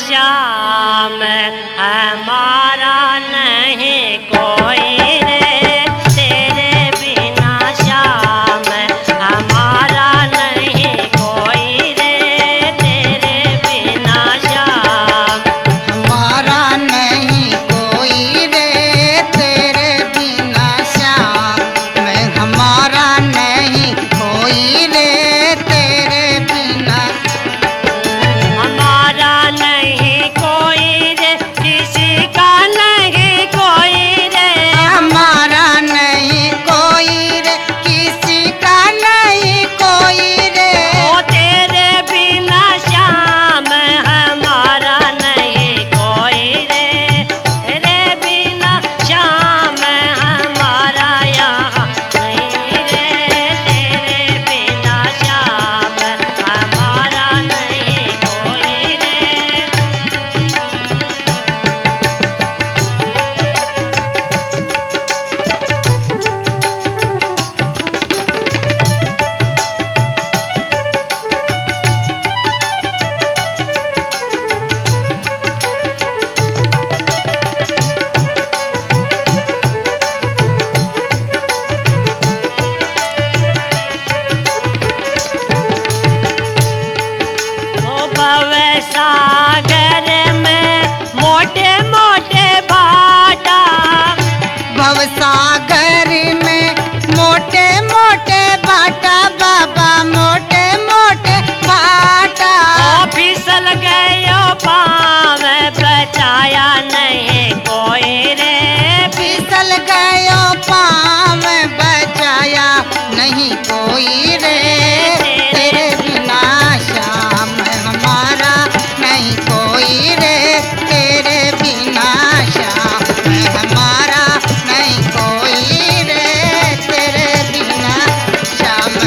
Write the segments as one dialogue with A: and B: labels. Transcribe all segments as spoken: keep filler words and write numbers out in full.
A: श्याम हमारा नहीं कोई रे, तेरे बिना श्याम हमारा नहीं कोई रे, तेरे बिना श्याम
B: हमारा नहीं कोई रे, तेरे बिना श्याम मैं हमारा नहीं कोई रे, तेरे बिना
A: हमारा नहीं कोई रे, किसी का नहीं कोई रे,
B: हमारा नहीं कोई रे, किसी का नहीं कोई रे,
A: ओ तेरे बिना श्याम हमारा नहीं कोई रे, तेरे बिना श्याम हमारा यहाँ नहीं रे, तेरे बिना श्याम हमारा नहीं कोई रे। ओ भव सागर में मोटे मोटे भाटा,
B: भवसागर में मोटे मोटे बाटा बाबा, मोटे मोटे बाटा,
A: ओ फिसल गयो पाँव बचाया नहीं कोई रे,
B: फिसल गयो पाँव बचाया नहीं कोई रे, तेरे बिना श्याम हमारा नहीं कोई रे, तेरे बिना श्याम हमारा नहीं कोई रे, तेरे बिना श्याम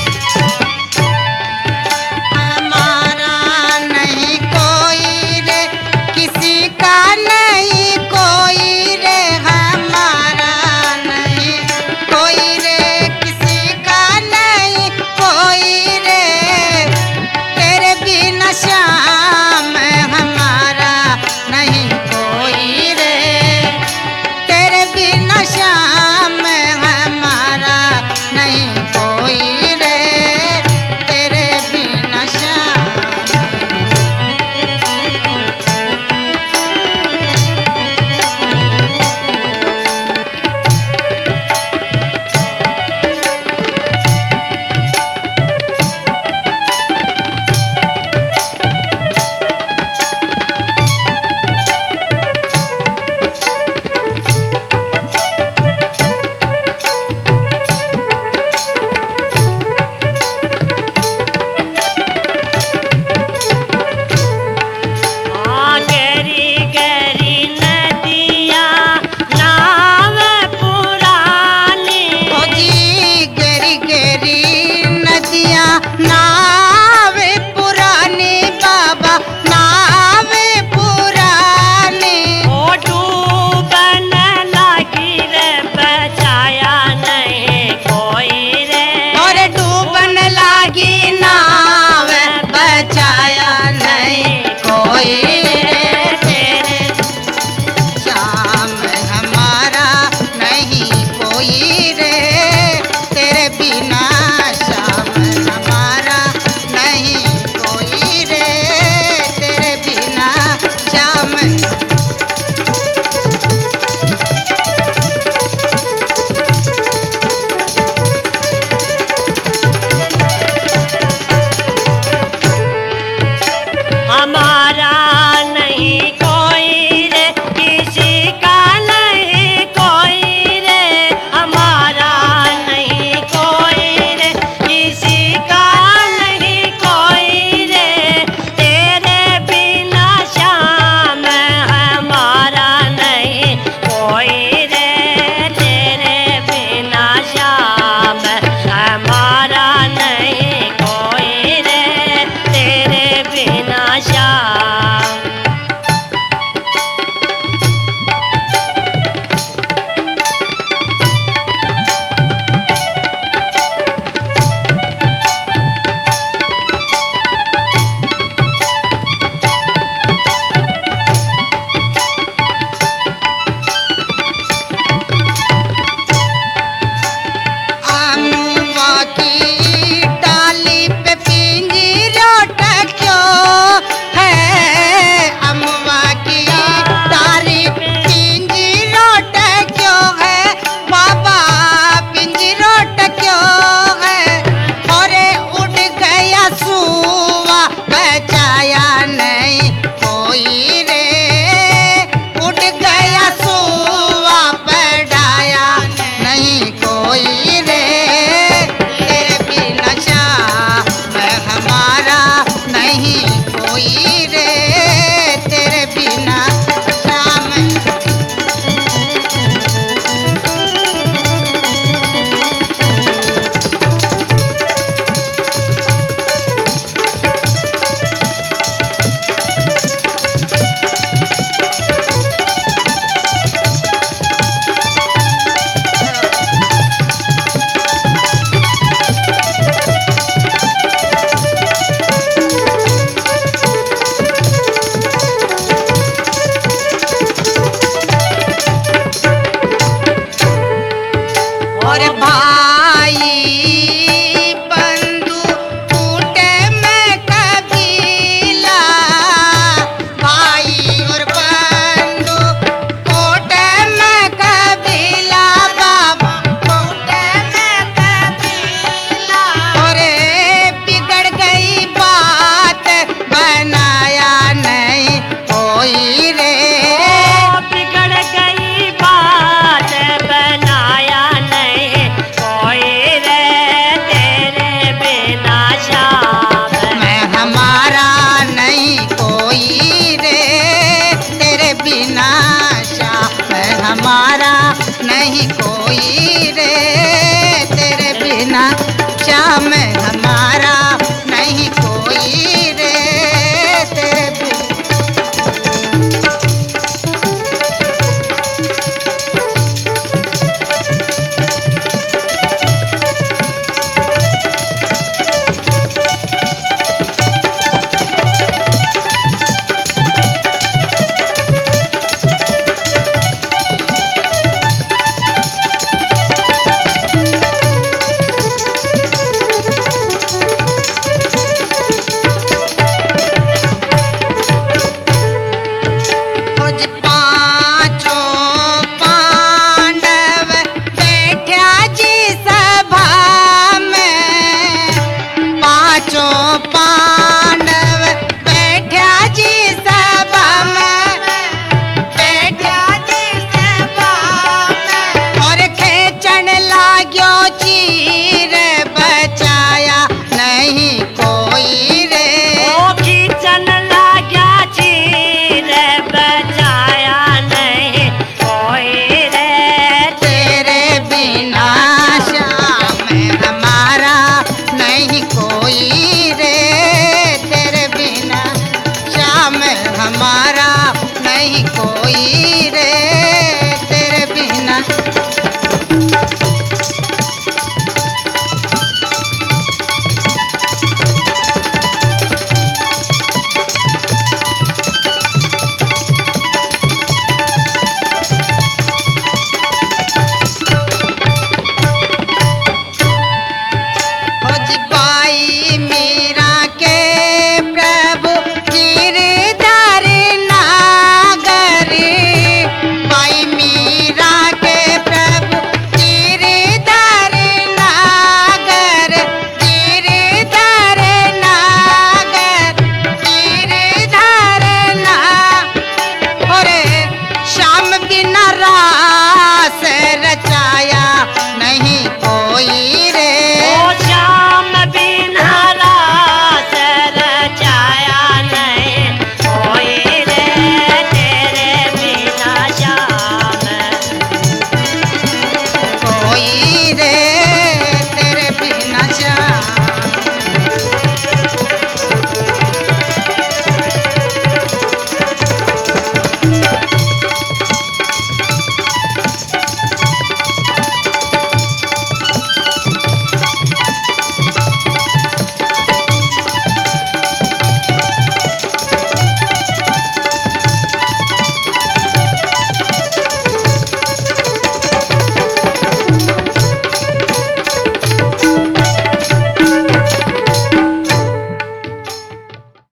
B: हमारा नहीं कोई रे, भाई बंधु टूटे में कबीला, भाई और बंधु टूटे में कबीला, बाबा टूटे में कबीला। अरे बिगड़ गई बात बनाया नहीं कोई रे,
A: बिगड़ गई बात बनाया नहीं कोई रे, तेरे बिना श्याम
B: मैं हमारा नहीं कोई रे, तेरे बिना श्याम मैं हमारा नहीं कोई रे, तेरे बिना